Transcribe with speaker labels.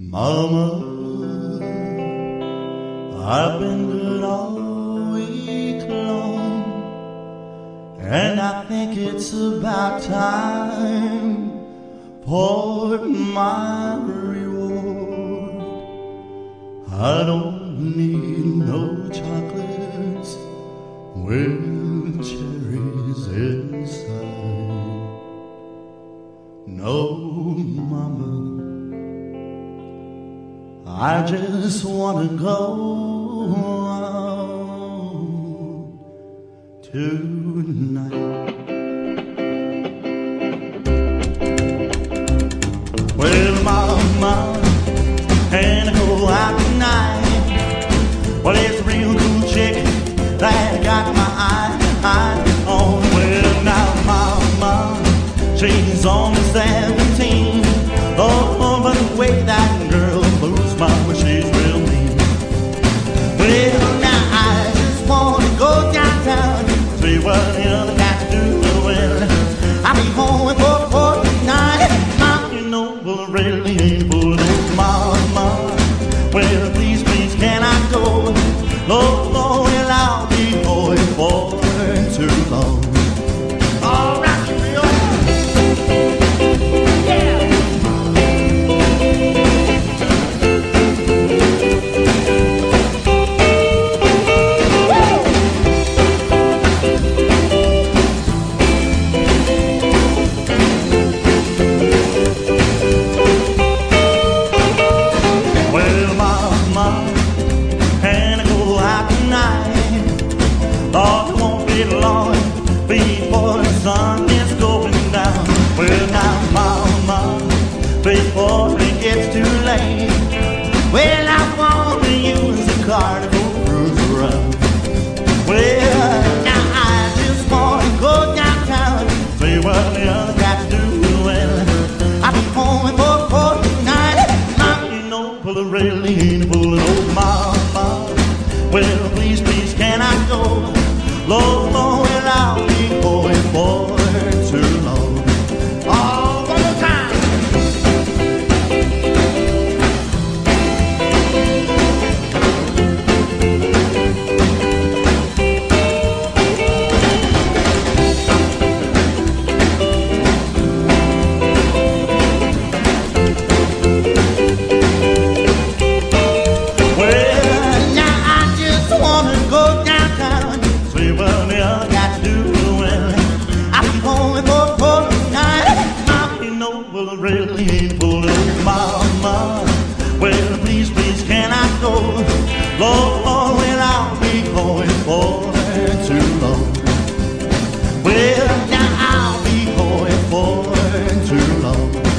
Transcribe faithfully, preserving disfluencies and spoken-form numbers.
Speaker 1: Mama, I've been good all week long, and I think it's about time for my reward. I don't need no chocolates with cherries inside. No, Mama, I just wanna go out tonight. Well, Mama, can I go out tonight? Well, it's a real cool chick that got my eye, eye on. Well, now, Mama, she's only seventeen. Oh, but the way that girl moves, Mama, she's real mean. Well, now I just wanna go downtown, see what the other guys do. Well, I'll be home for for tonight. Mama, you know, well, I really ain't fooling old Mama. Well, please, please, can I go? Lord, Lord, well, I'll be going for too long. All right. Before the sun is going down. Well, now, Mama, before it gets too late, well, I want to use the car to go cruise around. Well, now I just want to go downtown, see what the other guys do. Well, I'll be home for for tonight. Mama, you know, well, I really ain't fooling old Mama. Well, please, please, can I go? Lord, Lord, well, I'll be going for too long. Oh, one more time. Well, now I just wanna go downtown, see what the other guys do. Well, I'll be going for for tonight. Mama, you know, well, I really ain't fooling Mama. Well, please, please, can I go? Lord, Lord, well, I'll be going for too long. Well, now I'll be going for too long.